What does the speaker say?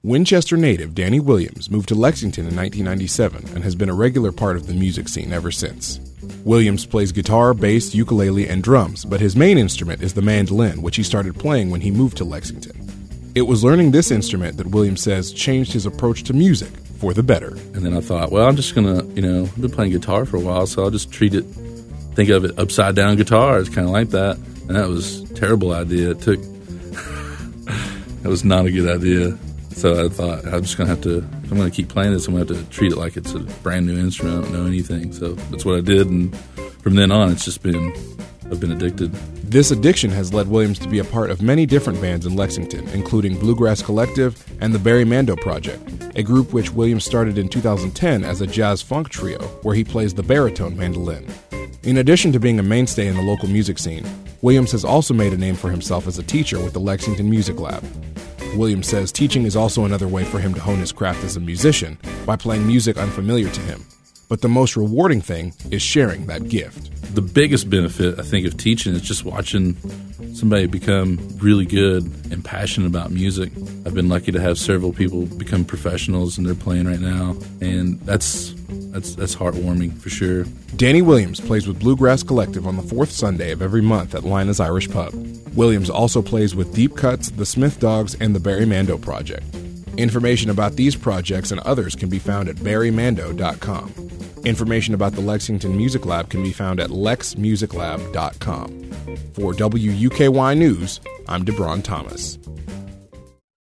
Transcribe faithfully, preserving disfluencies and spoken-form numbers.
Winchester native Danny Williams moved to Lexington in nineteen ninety-seven and has been a regular part of the music scene ever since. Williams plays guitar, bass, ukulele, and drums, but his main instrument is the mandolin, which he started playing when he moved to Lexington. It was learning this instrument that Williams says changed his approach to music for the better. And then I thought, well, I'm just going to, you know, I've been playing guitar for a while, so I'll just treat it, think of it upside down guitar. It's kind of like that. And that was a terrible idea. It took, that was not a good idea. So I thought, I'm just going to have to, if I'm going to keep playing this, I'm going to have to treat it like it's a brand new instrument. I don't know anything. So that's what I did. And from then on, it's just been, I've been addicted. This addiction has led Williams to be a part of many different bands in Lexington, including Bluegrass Collective and the Barry Mando Project, a group which Williams started in two thousand ten as a jazz-funk trio where he plays the baritone mandolin. In addition to being a mainstay in the local music scene, Williams has also made a name for himself as a teacher with the Lexington Music Lab. Williams says teaching is also another way for him to hone his craft as a musician by playing music unfamiliar to him. But the most rewarding thing is sharing that gift. The biggest benefit, I think, of teaching is just watching somebody become really good and passionate about music. I've been lucky to have several people become professionals, and they're playing right now, and that's that's that's heartwarming for sure. Danny Williams plays with Bluegrass Collective on the fourth Sunday of every month at Lina's Irish Pub. Williams also plays with Deep Cuts, the Smith Dogs, and the Barry Mando Project. Information about these projects and others can be found at barry mando dot com. Information about the Lexington Music Lab can be found at lex music lab dot com. For W U K Y News, I'm DeBron Thomas.